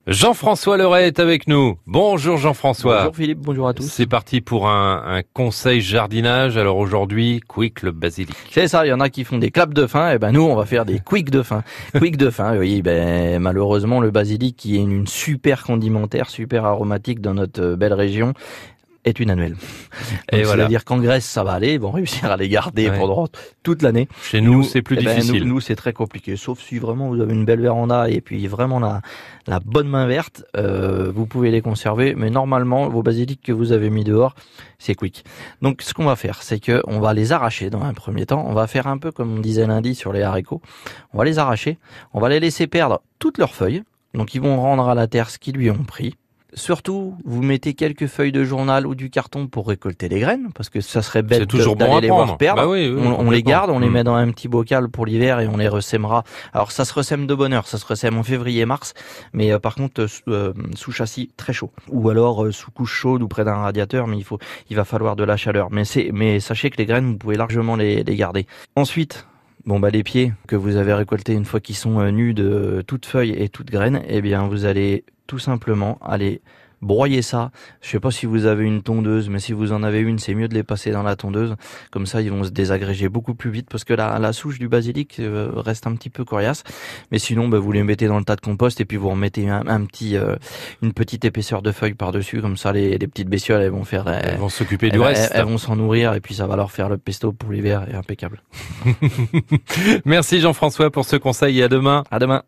Jean-François Leray est avec nous. Bonjour Jean-François. Bonjour Philippe, bonjour à tous. C'est parti pour un conseil jardinage. Alors aujourd'hui, quick le basilic. C'est ça, il y en a qui font des claps de fin, et ben nous on va faire des quick de fin. Quick de fin, oui, ben malheureusement le basilic qui est une super condimentaire, super aromatique dans notre belle région, est une annuelle. Et voilà. C'est-à-dire qu'en Grèce ça va aller, ils vont réussir à les garder pendant toute l'année. Chez nous c'est plus difficile. Nous c'est très compliqué, sauf si vraiment vous avez une belle véranda et puis vraiment la bonne main verte, vous pouvez les conserver, mais normalement vos basilics que vous avez mis dehors, c'est quick. Donc ce qu'on va faire, c'est que on va les arracher dans un premier temps, on va faire un peu comme on disait lundi sur les haricots, on va les arracher, on va les laisser perdre toutes leurs feuilles, donc ils vont rendre à la terre ce qu'ils lui ont pris. Surtout, vous mettez quelques feuilles de journal ou du carton pour récolter les graines, parce que ça serait bête d'aller les voir perdre. Bah oui, on les garde, on les met dans un petit bocal pour l'hiver et on les ressèmera. Alors ça se ressème de bonne heure, ça se ressème en février-mars, mais par contre sous châssis très chaud, ou alors sous couche chaude ou près d'un radiateur, mais il va falloir de la chaleur. Mais sachez que les graines, vous pouvez largement les garder. Ensuite, les pieds que vous avez récoltés une fois qu'ils sont nus de toutes feuilles et toutes graines, eh bien vous allez tout simplement aller broyer ça. Je sais pas si vous avez une tondeuse, mais si vous en avez une, c'est mieux de les passer dans la tondeuse. Comme ça, ils vont se désagréger beaucoup plus vite parce que la souche du basilic reste un petit peu coriace. Mais sinon, vous les mettez dans le tas de compost et puis vous remettez une petite épaisseur de feuilles par-dessus. Comme ça, les petites bestioles, elles vont s'occuper du reste. Elles vont s'en nourrir et puis ça va leur faire le pesto pour l'hiver et impeccable. Merci Jean-François pour ce conseil et à demain. À demain.